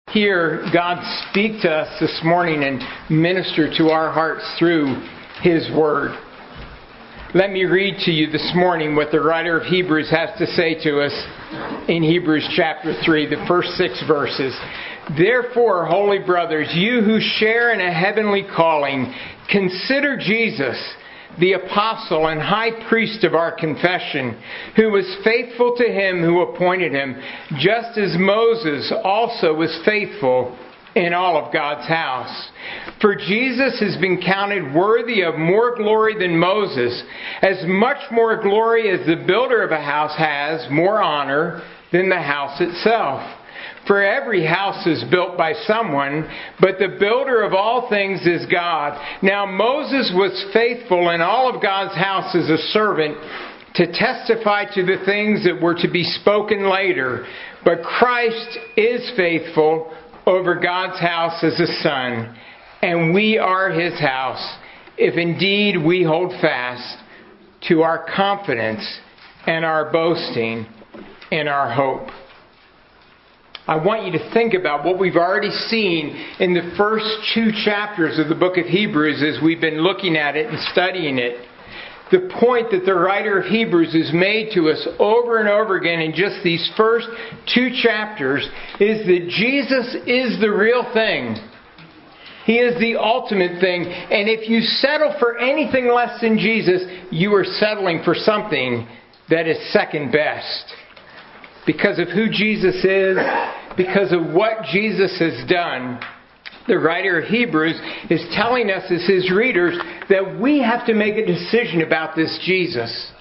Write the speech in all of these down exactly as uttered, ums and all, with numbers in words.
Hear God speak to us this morning and minister to our hearts through His Word. Let me read to you this morning what the writer of Hebrews has to say to us in Hebrews chapter three, the first six verses. Therefore, holy brothers, you who share in a heavenly calling, consider Jesus, the apostle and high priest of our confession, who was faithful to him who appointed him, just as Moses also was faithful in all of God's house. For Jesus has been counted worthy of more glory than Moses, as much more glory as the builder of a house has more honor than the house itself. For every house is built by someone, but the builder of all things is God. Now Moses was faithful in all of God's house as a servant to testify to the things that were to be spoken later. But Christ is faithful over God's house as a son, and we are His house, if indeed we hold fast to our confidence and our boasting in our hope. I want you to think about what we've already seen in the first two chapters of the book of Hebrews as we've been looking at it and studying it. The point that the writer of Hebrews has made to us over and over again in just these first two chapters is that Jesus is the real thing. He is the ultimate thing. And if you settle for anything less than Jesus, you are settling for something that is second best. Because of who Jesus is, because of what Jesus has done, the writer of Hebrews is telling us as his readers that we have to make a decision about this Jesus.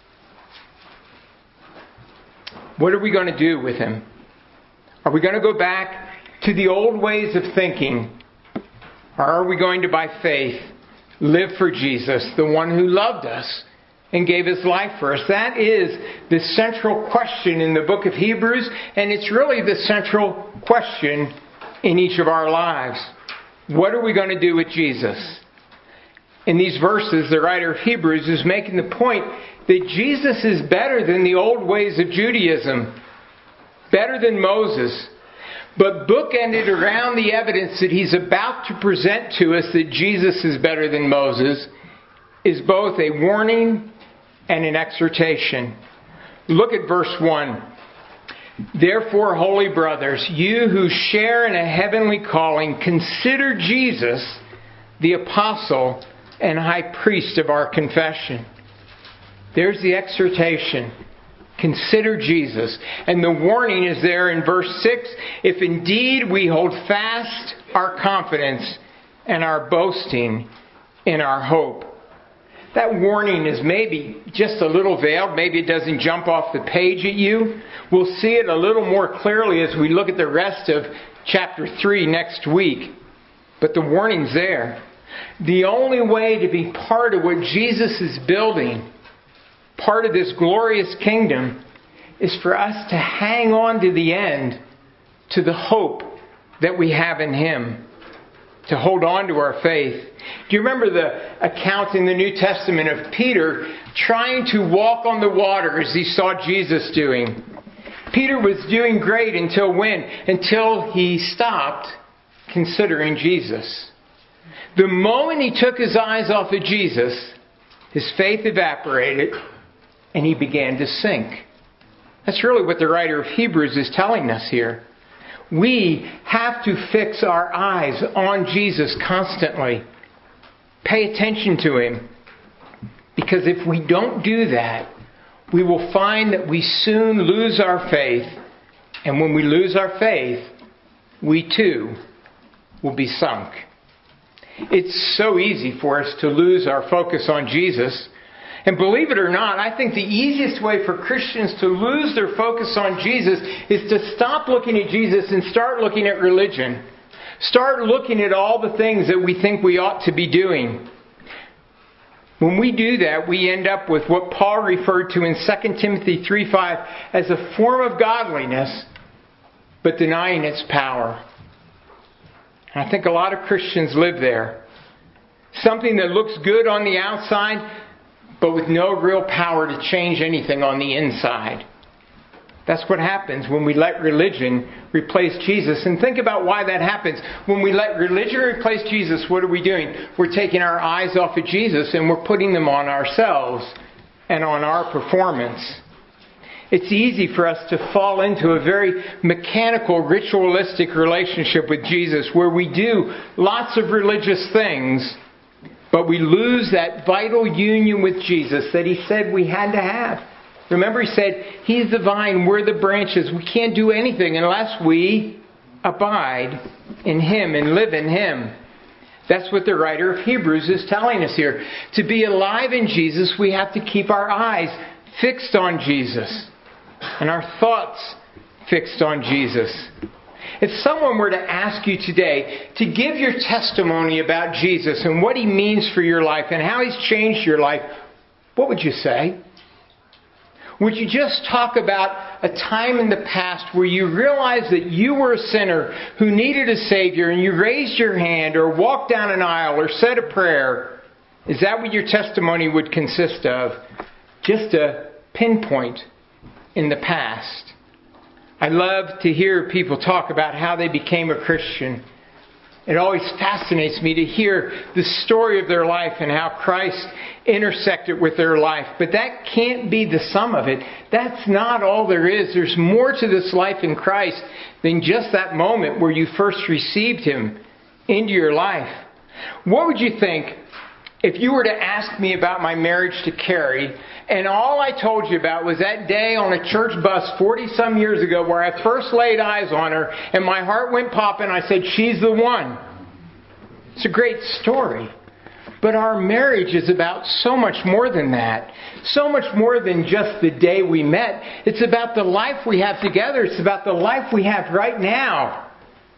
What are we going to do with Him? Are we going to go back to the old ways of thinking? Or are we going to, by faith, live for Jesus, the one who loved us and gave His life for us? That is the central question in the book of Hebrews, and it's really the central question in each of our lives. What are we going to do with Jesus? In these verses, the writer of Hebrews is making the point that Jesus is better than the old ways of Judaism, better than Moses, but bookended around the evidence that he's about to present to us that Jesus is better than Moses is both a warning and an exhortation. Look at verse one. Therefore, holy brothers, you who share in a heavenly calling, consider Jesus, the apostle and high priest of our confession. There's the exhortation. Consider Jesus. And the warning is there in verse six. If indeed we hold fast our confidence and our boasting in our hope. That warning is maybe just a little veiled. Maybe it doesn't jump off the page at you. We'll see it a little more clearly as we look at the rest of chapter three next week. But the warning's there. The only way to be part of what Jesus is building, part of this glorious kingdom, is for us to hang on to the end, to the hope that we have in Him. To hold on to our faith. Do you remember the account in the New Testament of Peter trying to walk on the water as he saw Jesus doing? Peter was doing great until when? Until he stopped considering Jesus. The moment he took his eyes off of Jesus, his faith evaporated and he began to sink. That's really what the writer of Hebrews is telling us here. We have to fix our eyes on Jesus constantly. Pay attention to Him. Because if we don't do that, we will find that we soon lose our faith. And when we lose our faith, we too will be sunk. It's so easy for us to lose our focus on Jesus. And believe it or not, I think the easiest way for Christians to lose their focus on Jesus is to stop looking at Jesus and start looking at religion. Start looking at all the things that we think we ought to be doing. When we do that, we end up with what Paul referred to in Second Timothy three five as a form of godliness, but denying its power. And I think a lot of Christians live there. Something that looks good on the outside, but with no real power to change anything on the inside. That's what happens when we let religion replace Jesus. And think about why that happens. When we let religion replace Jesus, what are we doing? We're taking our eyes off of Jesus and we're putting them on ourselves and on our performance. It's easy for us to fall into a very mechanical, ritualistic relationship with Jesus where we do lots of religious things, but we lose that vital union with Jesus that He said we had to have. Remember, He said, He's the vine, we're the branches. We can't do anything unless we abide in Him and live in Him. That's what the writer of Hebrews is telling us here. To be alive in Jesus, we have to keep our eyes fixed on Jesus and our thoughts fixed on Jesus. If someone were to ask you today to give your testimony about Jesus and what He means for your life and how He's changed your life, what would you say? Would you just talk about a time in the past where you realized that you were a sinner who needed a Savior and you raised your hand or walked down an aisle or said a prayer? Is that what your testimony would consist of? Just a pinpoint in the past. I love to hear people talk about how they became a Christian. It always fascinates me to hear the story of their life and how Christ intersected with their life. But that can't be the sum of it. That's not all there is. There's more to this life in Christ than just that moment where you first received Him into your life. What would you think if you were to ask me about my marriage to Carrie, and all I told you about was that day on a church bus forty-some years ago where I first laid eyes on her and my heart went popping, I said, she's the one. It's a great story. But our marriage is about so much more than that. So much more than just the day we met. It's about the life we have together. It's about the life we have right now.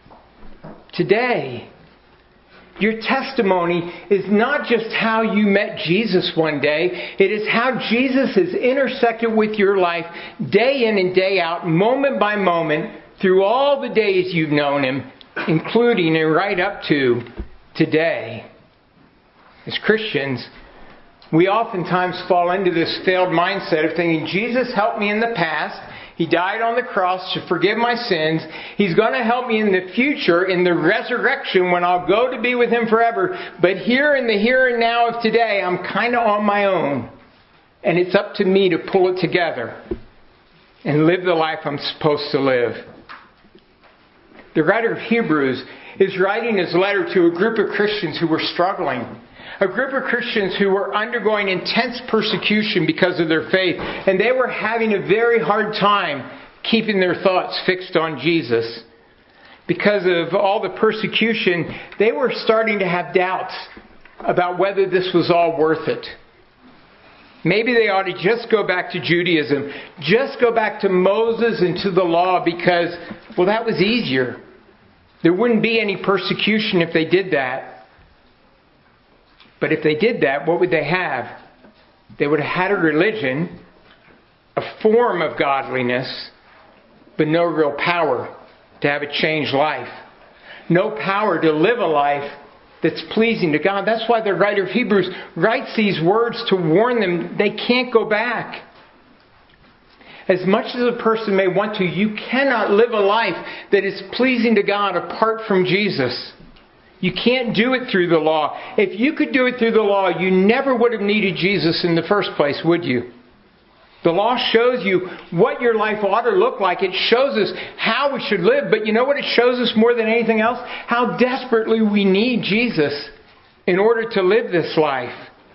Today. Your testimony is not just how you met Jesus one day. It is how Jesus has intersected with your life day in and day out, moment by moment, through all the days you've known Him, including and right up to today. As Christians, we oftentimes fall into this failed mindset of thinking, Jesus helped me in the past. He died on the cross to forgive my sins. He's going to help me in the future, in the resurrection, when I'll go to be with Him forever. But here in the here and now of today, I'm kind of on my own. And it's up to me to pull it together and live the life I'm supposed to live. The writer of Hebrews is writing his letter to a group of Christians who were struggling. A group of Christians who were undergoing intense persecution because of their faith. And they were having a very hard time keeping their thoughts fixed on Jesus. Because of all the persecution, they were starting to have doubts about whether this was all worth it. Maybe they ought to just go back to Judaism. Just go back to Moses and to the law because, well, that was easier. There wouldn't be any persecution if they did that. But if they did that, what would they have? They would have had a religion, a form of godliness, but no real power to have a changed life. No power to live a life that's pleasing to God. That's why the writer of Hebrews writes these words to warn them they can't go back. As much as a person may want to, you cannot live a life that is pleasing to God apart from Jesus. You can't do it through the law. If you could do it through the law, you never would have needed Jesus in the first place, would you? The law shows you what your life ought to look like. It shows us how we should live. But you know what it shows us more than anything else? How desperately we need Jesus in order to live this life.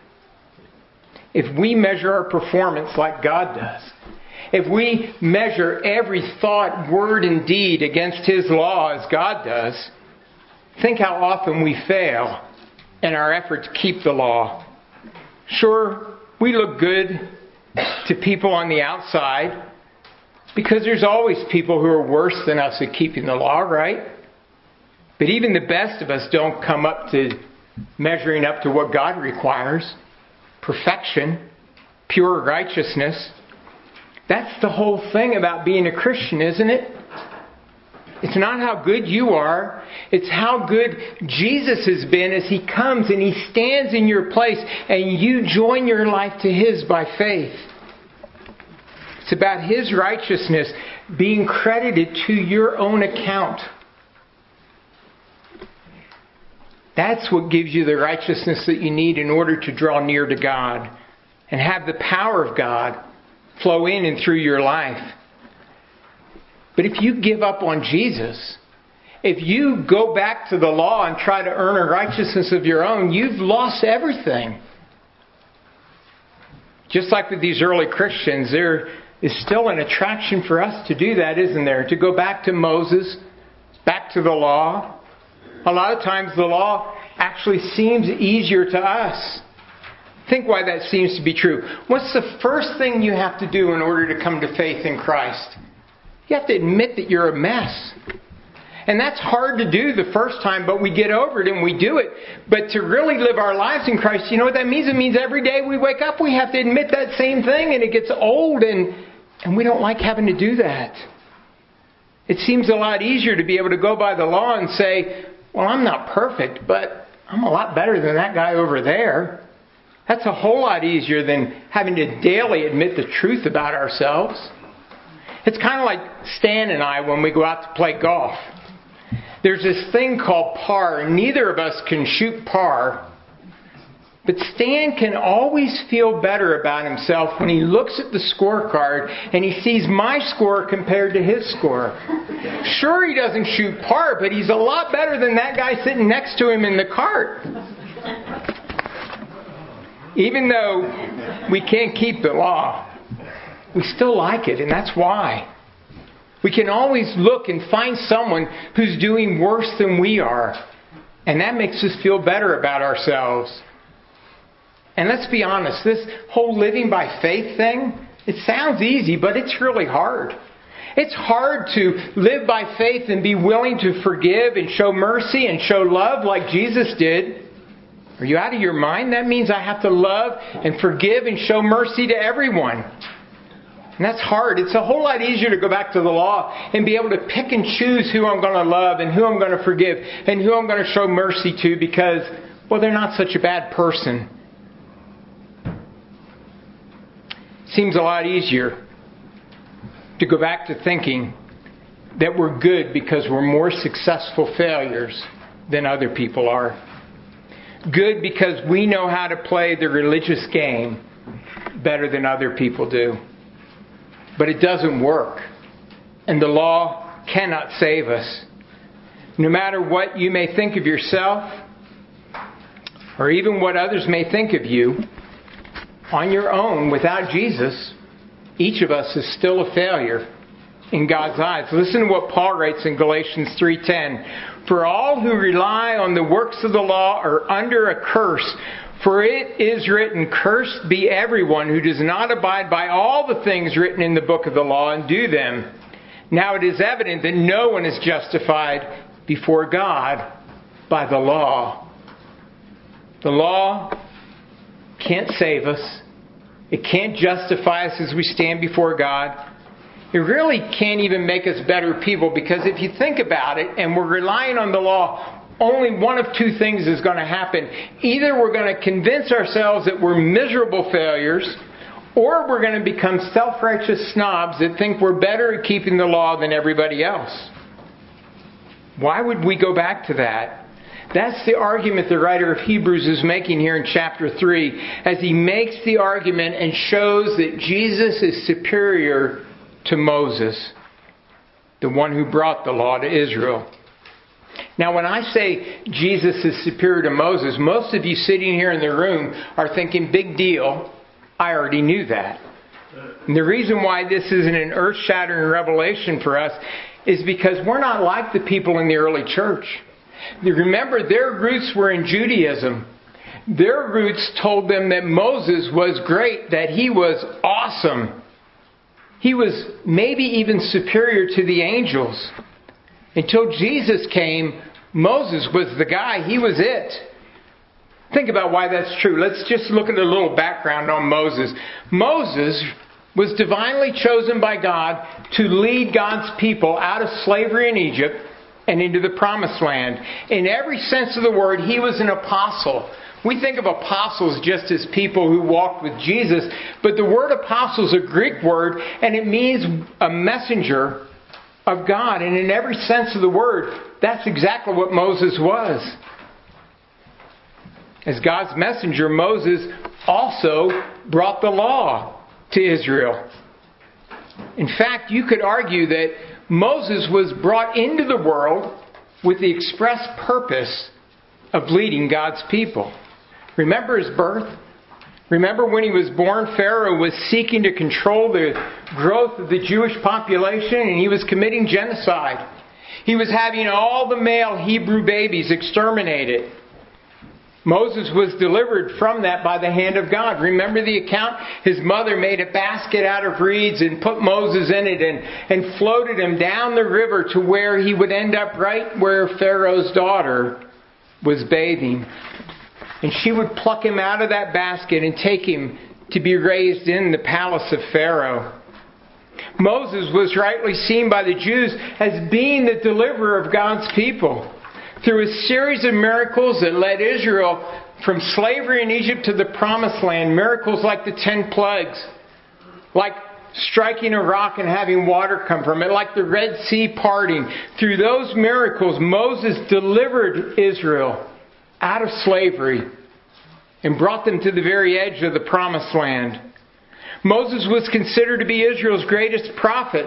If we measure our performance like God does, if we measure every thought, word, and deed against His law as God does, think how often we fail in our effort to keep the law. Sure, we look good to people on the outside because there's always people who are worse than us at keeping the law, right? But even the best of us don't come up to measuring up to what God requires. Perfection, pure righteousness. That's the whole thing about being a Christian, isn't it? It's not how good you are. It's how good Jesus has been as He comes and He stands in your place and you join your life to His by faith. It's It's about His righteousness being credited to your own account. That's what gives you the righteousness that you need in order to draw near to God and have the power of God flow in and through your life. But if you give up on Jesus, if you go back to the law and try to earn a righteousness of your own, you've lost everything. Just like with these early Christians, there is still an attraction for us to do that, isn't there? To go back to Moses, back to the law. A lot of times the law actually seems easier to us. Think why that seems to be true. What's the first thing you have to do in order to come to faith in Christ? You have to admit that you're a mess. And that's hard to do the first time, but we get over it and we do it. But to really live our lives in Christ, you know what that means? It means every day we wake up, we have to admit that same thing, and it gets old, and, and we don't like having to do that. It seems a lot easier to be able to go by the law and say, well, I'm not perfect, but I'm a lot better than that guy over there. That's a whole lot easier than having to daily admit the truth about ourselves. It's kind of like Stan and I when we go out to play golf. There's this thing called par, and neither of us can shoot par. But Stan can always feel better about himself when he looks at the scorecard and he sees my score compared to his score. Sure, he doesn't shoot par, but he's a lot better than that guy sitting next to him in the cart. Even though we can't keep the law, we still like it, and that's why. We can always look and find someone who's doing worse than we are. And that makes us feel better about ourselves. And let's be honest, this whole living by faith thing, it sounds easy, but it's really hard. It's hard to live by faith and be willing to forgive and show mercy and show love like Jesus did. Are you out of your mind? That means I have to love and forgive and show mercy to everyone. And that's hard. It's a whole lot easier to go back to the law and be able to pick and choose who I'm going to love and who I'm going to forgive and who I'm going to show mercy to because, well, they're not such a bad person. Seems a lot easier to go back to thinking that we're good because we're more successful failures than other people are. Good because we know how to play the religious game better than other people do. But it doesn't work. And the law cannot save us. No matter what you may think of yourself, or even what others may think of you, on your own, without Jesus, each of us is still a failure in God's eyes. Listen to what Paul writes in Galatians three ten. For all who rely on the works of the law are under a curse. For it is written, cursed be everyone who does not abide by all the things written in the book of the law and do them. Now it is evident that no one is justified before God by the law. The law can't save us. It can't justify us as we stand before God. It really can't even make us better people because if you think about it and we're relying on the law, only one of two things is going to happen. Either we're going to convince ourselves that we're miserable failures, or we're going to become self-righteous snobs that think we're better at keeping the law than everybody else. Why would we go back to that? That's the argument the writer of Hebrews is making here in chapter three, as he makes the argument and shows that Jesus is superior to Moses, the one who brought the law to Israel. Now, when I say Jesus is superior to Moses, most of you sitting here in the room are thinking, big deal. I already knew that. And the reason why this isn't an earth-shattering revelation for us is because we're not like the people in the early church. Remember, their roots were in Judaism. Their roots told them that Moses was great, that he was awesome. He was maybe even superior to the angels. Until Jesus came, Moses was the guy. He was it. Think about why that's true. Let's just look at a little background on Moses. Moses was divinely chosen by God to lead God's people out of slavery in Egypt and into the promised land. In every sense of the word, he was an apostle. We think of apostles just as people who walked with Jesus, but the word apostle is a Greek word, and it means a messenger of God. And in every sense of the word, that's exactly what Moses was. As God's messenger, Moses also brought the law to Israel. In fact, you could argue that Moses was brought into the world with the express purpose of leading God's people. Remember his birth? Remember when he was born, Pharaoh was seeking to control the growth of the Jewish population, and he was committing genocide. He was having all the male Hebrew babies exterminated. Moses was delivered from that by the hand of God. Remember the account? His mother made a basket out of reeds and put Moses in it and, and floated him down the river to where he would end up right where Pharaoh's daughter was bathing. And she would pluck him out of that basket and take him to be raised in the palace of Pharaoh. Moses was rightly seen by the Jews as being the deliverer of God's people. Through a series of miracles that led Israel from slavery in Egypt to the promised land, miracles like the ten plagues, like striking a rock and having water come from it, like the Red Sea parting. Through those miracles, Moses delivered Israel out of slavery and brought them to the very edge of the promised land. Moses was considered to be Israel's greatest prophet.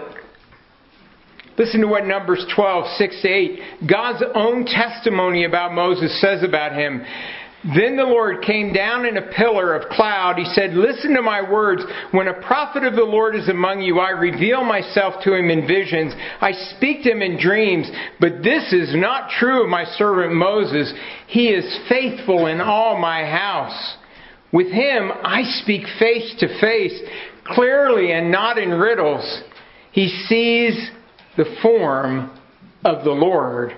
Listen to what Numbers twelve, six to eight, God's own testimony about Moses says about him. Then the Lord came down in a pillar of cloud. He said, "Listen to my words. When a prophet of the Lord is among you, I reveal myself to him in visions. I speak to him in dreams. But this is not true of my servant Moses. He is faithful in all my house. With him I speak face to face, clearly and not in riddles. He sees the form of the Lord."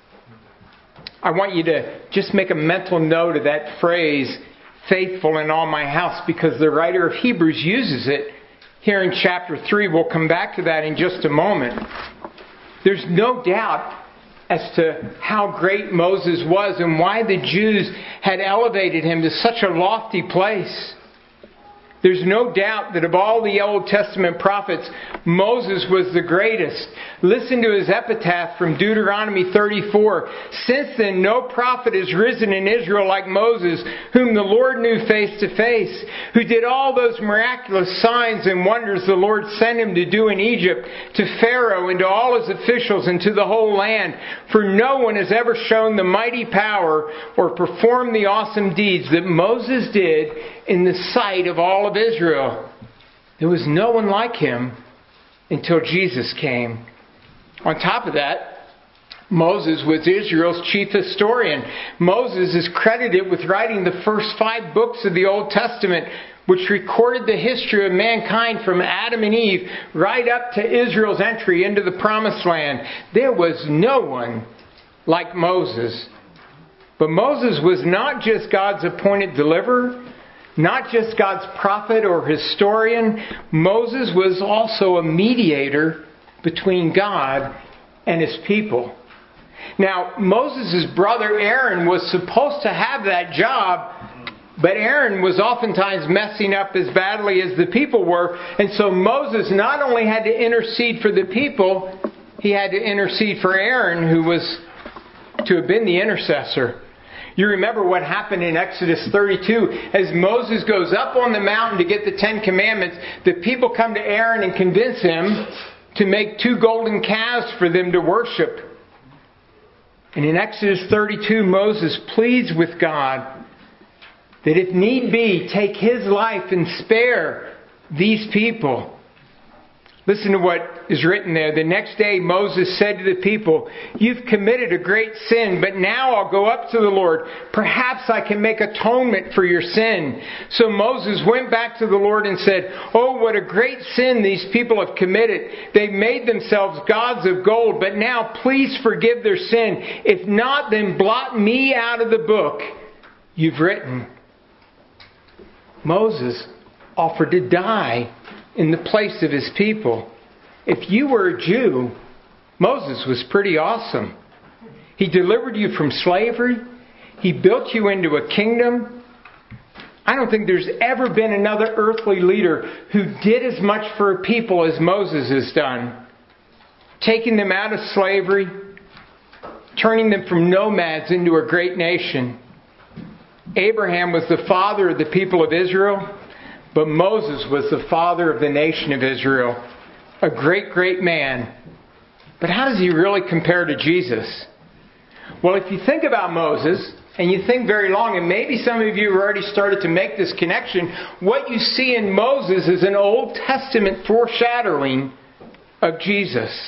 I want you to just make a mental note of that phrase, faithful in all my house, because the writer of Hebrews uses it here in chapter three. We'll come back to that in just a moment. There's no doubt as to how great Moses was and why the Jews had elevated him to such a lofty place. There's no doubt that of all the Old Testament prophets, Moses was the greatest. Listen to his epitaph from Deuteronomy thirty-four. "Since then no prophet has risen in Israel like Moses, whom the Lord knew face to face, who did all those miraculous signs and wonders the Lord sent him to do in Egypt, to Pharaoh and to all his officials and to the whole land. For no one has ever shown the mighty power or performed the awesome deeds that Moses did in the sight of all of Israel." There was no one like him until Jesus came. On top of that, Moses was Israel's chief historian. Moses is credited with writing the first five books of the Old Testament, which recorded the history of mankind from Adam and Eve right up to Israel's entry into the Promised Land. There was no one like Moses. But Moses was not just God's appointed deliverer, not just God's prophet or historian. Moses was also a mediator between God and his people. Now, Moses' brother Aaron was supposed to have that job, but Aaron was oftentimes messing up as badly as the people were. And so Moses not only had to intercede for the people, he had to intercede for Aaron, who was to have been the intercessor. You remember what happened in Exodus thirty-two. As Moses goes up on the mountain to get the Ten Commandments, the people come to Aaron and convince him to make two golden calves for them to worship. And in Exodus thirty-two, Moses pleads with God that if need be, take his life and spare these people. Listen to what is written there. "The next day Moses said to the people, 'You've committed a great sin, but now I'll go up to the Lord. Perhaps I can make atonement for your sin.' So Moses went back to the Lord and said, 'Oh, what a great sin these people have committed. They've made themselves gods of gold, but now please forgive their sin. If not, then blot me out of the book you've written.'" Moses offered to die in the place of his people. If you were a Jew, Moses was pretty awesome. He delivered you from slavery. He built you into a kingdom. I don't think there's ever been another earthly leader who did as much for a people as Moses has done. Taking them out of slavery, turning them from nomads into a great nation. Abraham was the father of the people of Israel, but Moses was the father of the nation of Israel. A great, great man. But how does he really compare to Jesus? Well, if you think about Moses, and you think very long, and maybe some of you have already started to make this connection, what you see in Moses is an Old Testament foreshadowing of Jesus.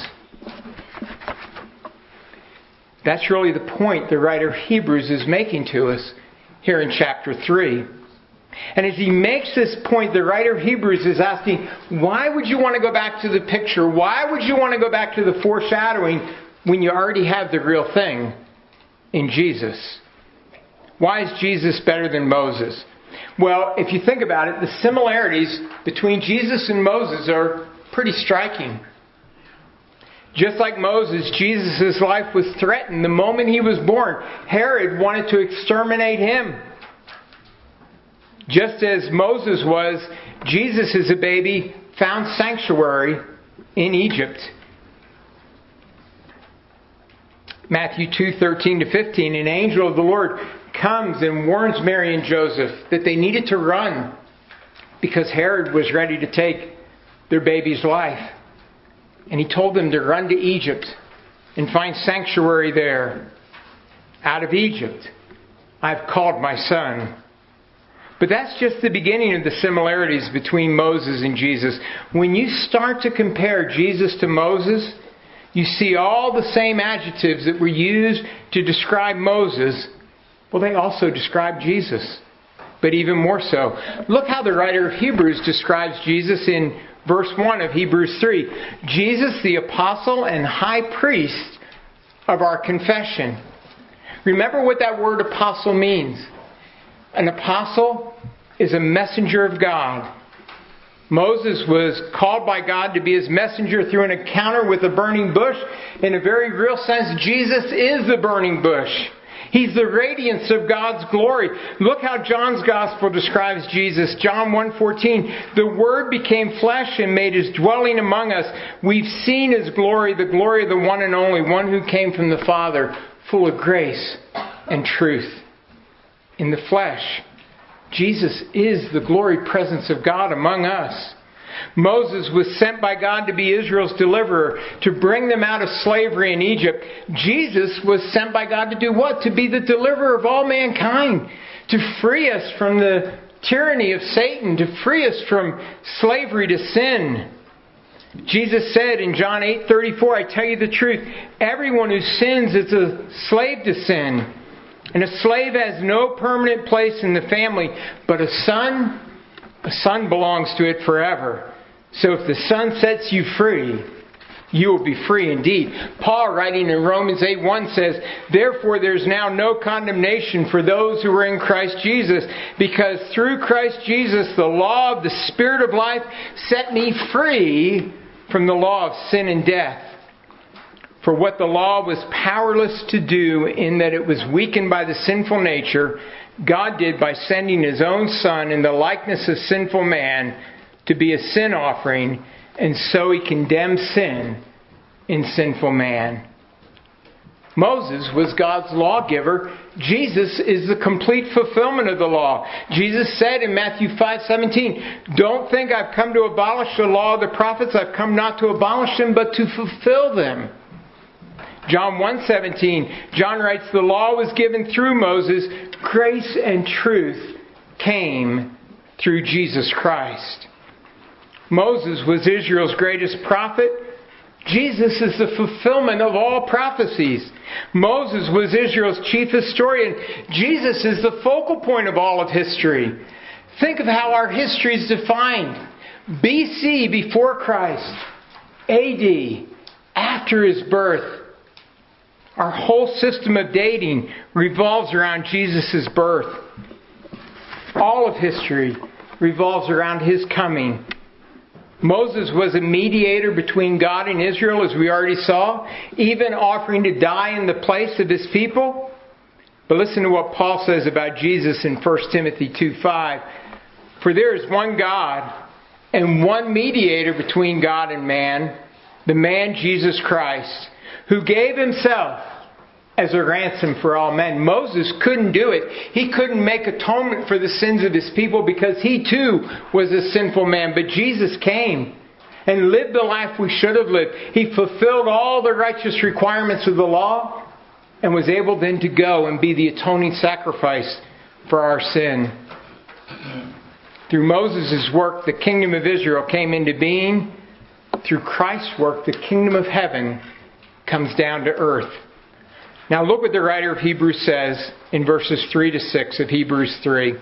That's really the point the writer of Hebrews is making to us here in chapter three. And as he makes this point, the writer of Hebrews is asking, why would you want to go back to the picture? Why would you want to go back to the foreshadowing when you already have the real thing in Jesus? Why is Jesus better than Moses? Well, if you think about it, the similarities between Jesus and Moses are pretty striking. Just like Moses, Jesus' life was threatened the moment he was born. Herod wanted to exterminate him. Just as Moses was, Jesus as a baby found sanctuary in Egypt. Matthew two, thirteen to fifteen, an angel of the Lord comes and warns Mary and Joseph that they needed to run because Herod was ready to take their baby's life. And he told them to run to Egypt and find sanctuary there. Out of Egypt, I've called my son. But that's just the beginning of the similarities between Moses and Jesus. When you start to compare Jesus to Moses, you see all the same adjectives that were used to describe Moses. Well, they also describe Jesus, but even more so. Look how the writer of Hebrews describes Jesus in verse one of Hebrews three. Jesus, the apostle and high priest of our confession. Remember what that word apostle means. An apostle is a messenger of God. Moses was called by God to be his messenger through an encounter with a burning bush. In a very real sense, Jesus is the burning bush. He's the radiance of God's glory. Look how John's Gospel describes Jesus. John one fourteen, the Word became flesh and made his dwelling among us. We've seen his glory, the glory of the one and only, one who came from the Father, full of grace and truth. In the flesh, Jesus is the glory presence of God among us. Moses was sent by God to be Israel's deliverer, to bring them out of slavery in Egypt. Jesus was sent by God to do what? To be the deliverer of all mankind, to free us from the tyranny of Satan, to free us from slavery to sin. Jesus said in John eight thirty-four, I tell you the truth, everyone who sins is a slave to sin. And a slave has no permanent place in the family, but a son, a son belongs to it forever. So if the Son sets you free, you will be free indeed. Paul, writing in Romans eight one, says, therefore there's now no condemnation for those who are in Christ Jesus, because through Christ Jesus the law of the Spirit of life set me free from the law of sin and death. For what the law was powerless to do in that it was weakened by the sinful nature, God did by sending His own Son in the likeness of sinful man to be a sin offering, and so He condemned sin in sinful man. Moses was God's lawgiver. Jesus is the complete fulfillment of the law. Jesus said in Matthew five seventeen, don't think I've come to abolish the law of the prophets. I've come not to abolish them, but to fulfill them. John one seventeen, John writes, the law was given through Moses. Grace and truth came through Jesus Christ. Moses was Israel's greatest prophet. Jesus is the fulfillment of all prophecies. Moses was Israel's chief historian. Jesus is the focal point of all of history. Think of how our history is defined. B C, before Christ. A D, after His birth. Our whole system of dating revolves around Jesus' birth. All of history revolves around His coming. Moses was a mediator between God and Israel, as we already saw, even offering to die in the place of his people. But listen to what Paul says about Jesus in First Timothy two five. For there is one God and one mediator between God and man, the man Jesus Christ, who gave himself as a ransom for all men. Moses couldn't do it. He couldn't make atonement for the sins of his people because he too was a sinful man. But Jesus came and lived the life we should have lived. He fulfilled all the righteous requirements of the law and was able then to go and be the atoning sacrifice for our sin. Through Moses' work, the kingdom of Israel came into being. Through Christ's work, the kingdom of heaven comes down to earth. Now look what the writer of Hebrews says in verses three to six of Hebrews three.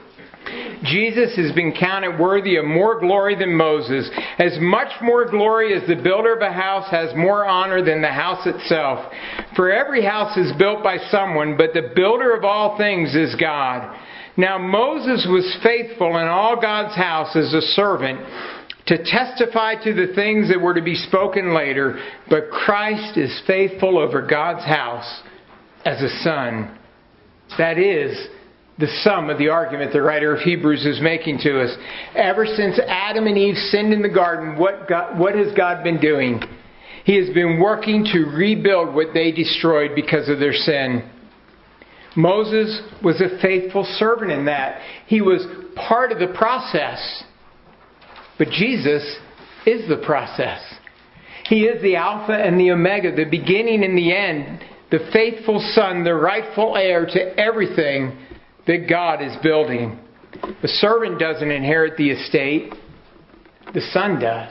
Jesus has been counted worthy of more glory than Moses, as much more glory as the builder of a house has more honor than the house itself. For every house is built by someone, but the builder of all things is God. Now Moses was faithful in all God's house as a servant, to testify to the things that were to be spoken later, but Christ is faithful over God's house as a son. That is the sum of the argument the writer of Hebrews is making to us. Ever since Adam and Eve sinned in the garden, what, God, what has God been doing? He has been working to rebuild what they destroyed because of their sin. Moses was a faithful servant in that. He was part of the process. But Jesus is the process. He is the Alpha and the Omega, the beginning and the end, the faithful Son, the rightful heir to everything that God is building. The servant doesn't inherit the estate. The Son does.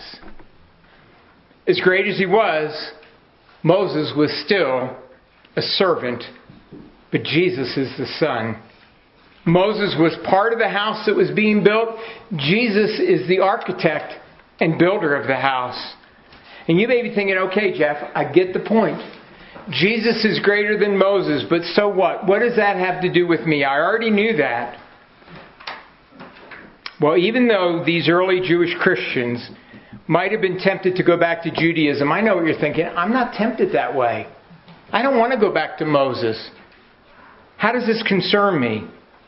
As great as he was, Moses was still a servant, but Jesus is the Son. Moses was part of the house that was being built. Jesus is the architect and builder of the house. And you may be thinking, okay, Jeff, I get the point. Jesus is greater than Moses, but so what? What does that have to do with me? I already knew that. Well, even though these early Jewish Christians might have been tempted to go back to Judaism, I know what you're thinking. I'm not tempted that way. I don't want to go back to Moses. How does this concern me?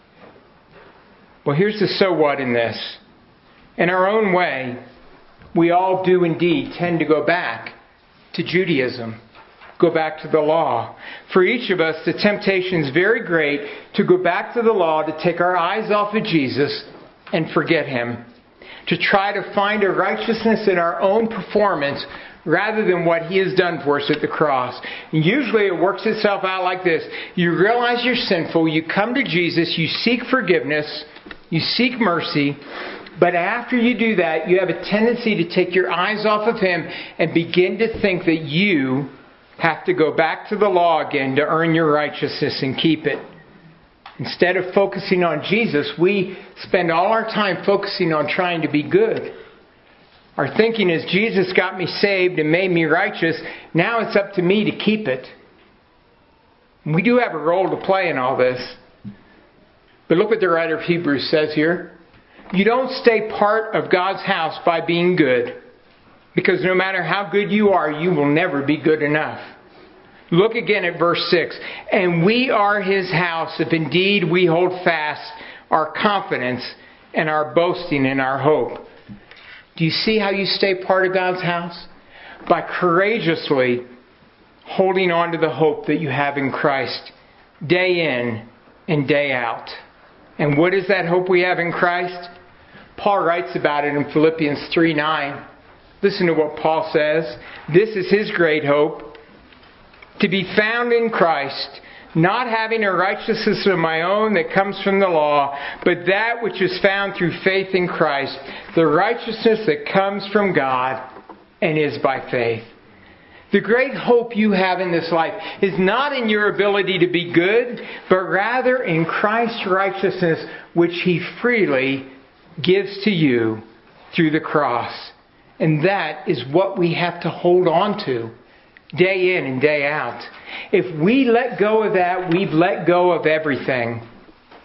Well, here's the so what in this. In our own way, we all do indeed tend to go back to Judaism, go back to the law. For each of us, the temptation is very great to go back to the law, to take our eyes off of Jesus and forget Him, to try to find a righteousness in our own performance rather than what He has done for us at the cross. And usually it works itself out like this. You realize you're sinful, you come to Jesus, you seek forgiveness, you seek mercy, but after you do that, you have a tendency to take your eyes off of Him and begin to think that you have to go back to the law again to earn your righteousness and keep it. Instead of focusing on Jesus, we spend all our time focusing on trying to be good. Our thinking is, Jesus got me saved and made me righteous, now it's up to me to keep it. We do have a role to play in all this. But look what the writer of Hebrews says here. You don't stay part of God's house by being good. Because no matter how good you are, you will never be good enough. Look again at verse six. And we are His house if indeed we hold fast our confidence and our boasting in our hope. Do you see how you stay part of God's house? By courageously holding on to the hope that you have in Christ day in and day out. And what is that hope we have in Christ? Paul writes about it in Philippians three nine. Listen to what Paul says. This is his great hope, to be found in Christ, not having a righteousness of my own that comes from the law, but that which is found through faith in Christ, the righteousness that comes from God and is by faith. The great hope you have in this life is not in your ability to be good, but rather in Christ's righteousness, which He freely gives to you through the cross. And that is what we have to hold on to day in and day out. If we let go of that, we've let go of everything.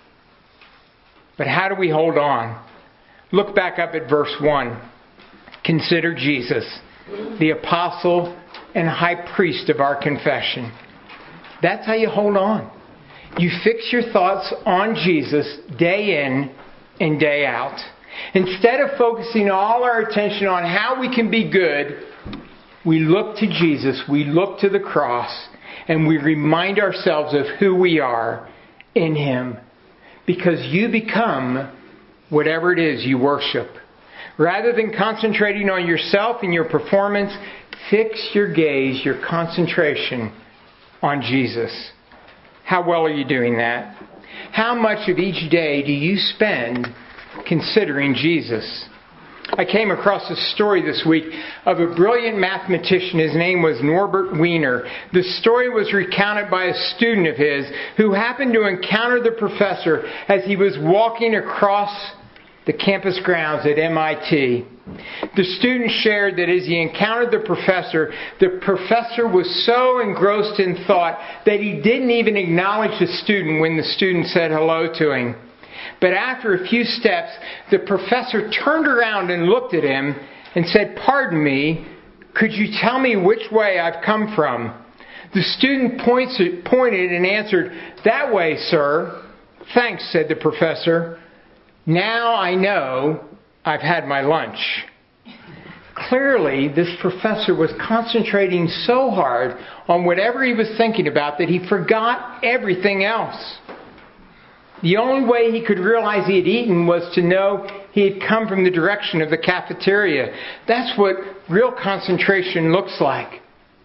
But how do we hold on? Look back up at verse one. Consider Jesus, the apostle and high priest of our confession. That's how you hold on. You fix your thoughts on Jesus day in and day out. Instead of focusing all our attention on how we can be good, we look to Jesus, we look to the cross, and we remind ourselves of who we are in Him. Because you become whatever it is you worship. Rather than concentrating on yourself and your performance, fix your gaze, your concentration on Jesus. How well are you doing that? How much of each day do you spend considering Jesus? I came across a story this week of a brilliant mathematician. His name was Norbert Wiener. The story was recounted by a student of his who happened to encounter the professor as he was walking across the campus grounds at M I T. The student shared that as he encountered the professor, the professor was so engrossed in thought that he didn't even acknowledge the student when the student said hello to him. But after a few steps, the professor turned around and looked at him and said, "Pardon me, could you tell me which way I've come from?" The student points, pointed and answered, "That way, sir." "Thanks," said the professor. "Now I know I've had my lunch." Clearly, this professor was concentrating so hard on whatever he was thinking about that he forgot everything else. The only way he could realize he had eaten was to know he had come from the direction of the cafeteria. That's what real concentration looks like.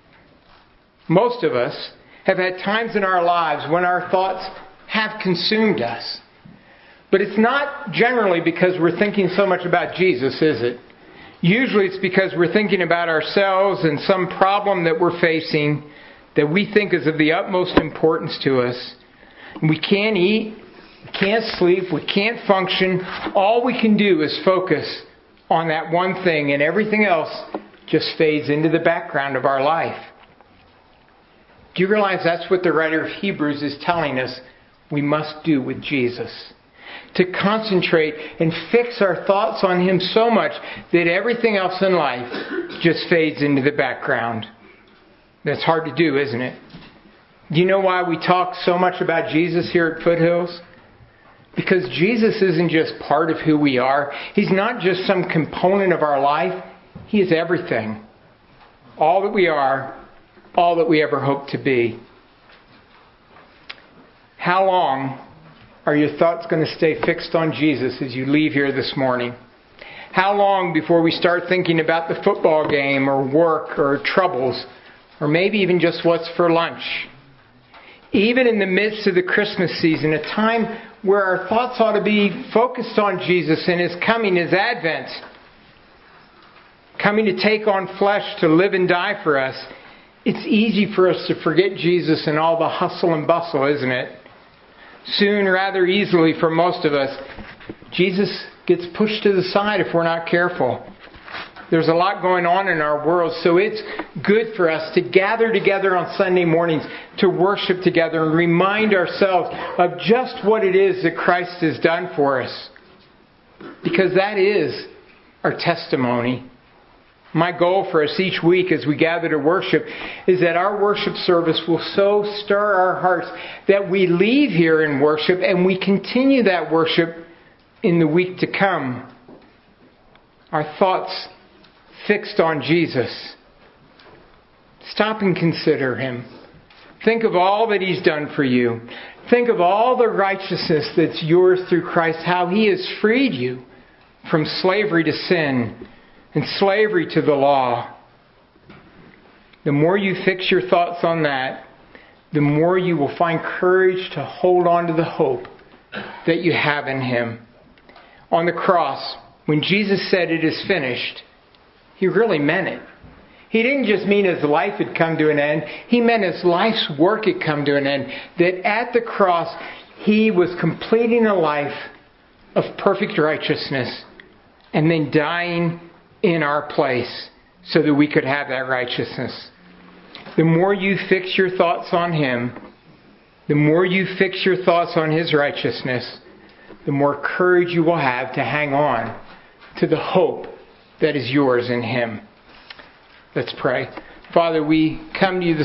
Most of us have had times in our lives when our thoughts have consumed us. But it's not generally because we're thinking so much about Jesus, is it? Usually it's because we're thinking about ourselves and some problem that we're facing that we think is of the utmost importance to us. We can't eat, we can't sleep, we can't function. All we can do is focus on that one thing, and everything else just fades into the background of our life. Do you realize that's what the writer of Hebrews is telling us we must do with Jesus? To concentrate and fix our thoughts on Him so much that everything else in life just fades into the background. That's hard to do, isn't it? Do you know why we talk so much about Jesus here at Foothills? Because Jesus isn't just part of who we are. He's not just some component of our life. He is everything. All that we are, all that we ever hope to be. How long are your thoughts going to stay fixed on Jesus as you leave here this morning? How long before we start thinking about the football game or work or troubles, or maybe even just what's for lunch? Even in the midst of the Christmas season, a time where our thoughts ought to be focused on Jesus and His coming, His advent, coming to take on flesh, to live and die for us, it's easy for us to forget Jesus in all the hustle and bustle, isn't it? Soon, rather easily for most of us, Jesus gets pushed to the side if we're not careful. There's a lot going on in our world, so it's good for us to gather together on Sunday mornings to worship together and remind ourselves of just what it is that Christ has done for us. Because that is our testimony. My goal for us each week as we gather to worship is that our worship service will so stir our hearts that we leave here in worship and we continue that worship in the week to come. Our thoughts fixed on Jesus. Stop and consider Him. Think of all that He's done for you. Think of all the righteousness that's yours through Christ, how He has freed you from slavery to sin and slavery to the law. The more you fix your thoughts on that, the more you will find courage to hold on to the hope that you have in Him. On the cross, when Jesus said it is finished, He really meant it. He didn't just mean His life had come to an end. He meant His life's work had come to an end. That at the cross, He was completing a life of perfect righteousness and then dying in our place so that we could have that righteousness. The more you fix your thoughts on Him, the more you fix your thoughts on His righteousness, the more courage you will have to hang on to the hope that is yours in Him. Let's pray. Father, we come to you this